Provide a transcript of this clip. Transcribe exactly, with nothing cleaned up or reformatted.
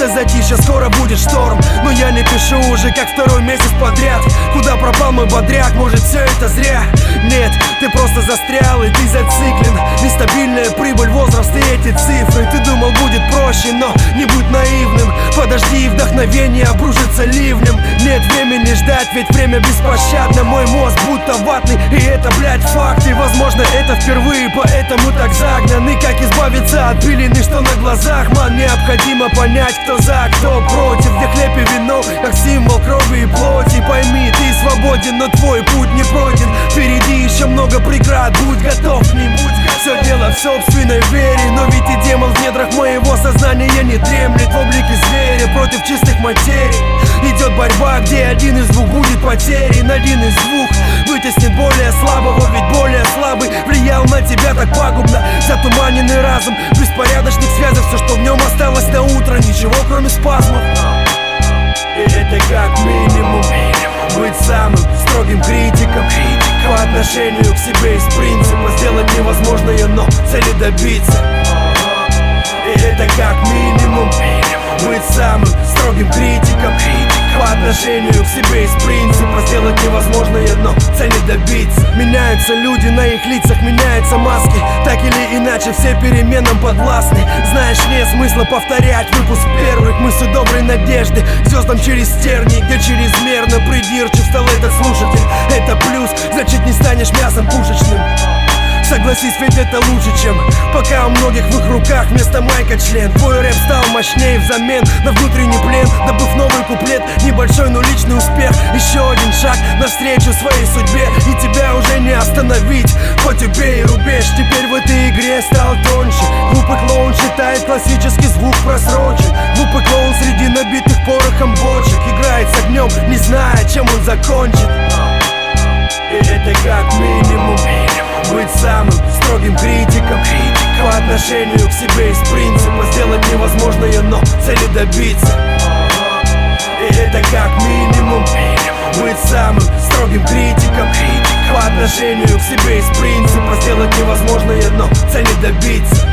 это затишье, скоро будет шторм. Но я не пишу уже как второй месяц подряд. Куда пропал мой бодряк, может все это зря? Нет, ты просто застрял и ты зациклен. Нестабильная прибыль, возраст и эти цифры. Ты думал будет проще, но не будь наивным. Подожди, вдохновение обрушится ливнем. Нет времени ждать, ведь время беспощадно. Мой мозг будто ватный, и это, блядь, факт. И возможно это впервые, поэтому так загнан. И как избавиться от пелены, что на глазах, ман. Необходимо понять, кто за, кто против. Где хлеб и вино, как символ крови и плоти. Пойми, ты свободен, но твой путь не пройден. Впереди еще много преград, будь готов к ним. Все дело в собственной вере, но ведь и демон в недрах моего сознания не дремлет. В облике зверя против чистых материй идет борьба, где один из двух будет потерян. Один из двух вытеснит более слабого, ведь более слабый влиял на тебя так пагубно. Затуманенный разум, беспорядочных связей, все, что в нем осталось на утро, ничего кроме спазмов. И это как минимум быть самым строгим критиком по отношению к себе из принципа. Сделать невозможное, но цели добиться. И это как минимум быть самым строгим критиком по отношению к себе из принципа. Сделать невозможное, но цели добиться. Меняются люди, на их лицах меняются маски. Так или иначе все переменам подвластны. Знаешь, нет смысла повторять выпуск первых. Мысли доброй надежды звездам через тернии, где чрезмерно придирчив стал этот слушатель. Это плюс, значит не станешь мясом пушечным. Согласись, ведь это лучше, чем пока у многих в их руках вместо майка член. Твой рэп стал мощнее взамен на внутренний плен, добыв новый куплет, небольшой, но личный успех. Еще один шаг навстречу своей судьбе, и тебя уже не остановить. Хоть убей и рубеж, теперь в этой игре стал тоньше. Глупый клоун считает классический звук просрочен. Глупый клоун среди набитых порохом бочек играет с огнем, не зная, чем он закончит. И это как минимум быть самым строгим критиком по отношению к себе из принципа. Сделать невозможное, но цели добиться. И это как минимум быть самым строгим критиком по отношению к себе из принципа. Сделать невозможное, но цели добиться.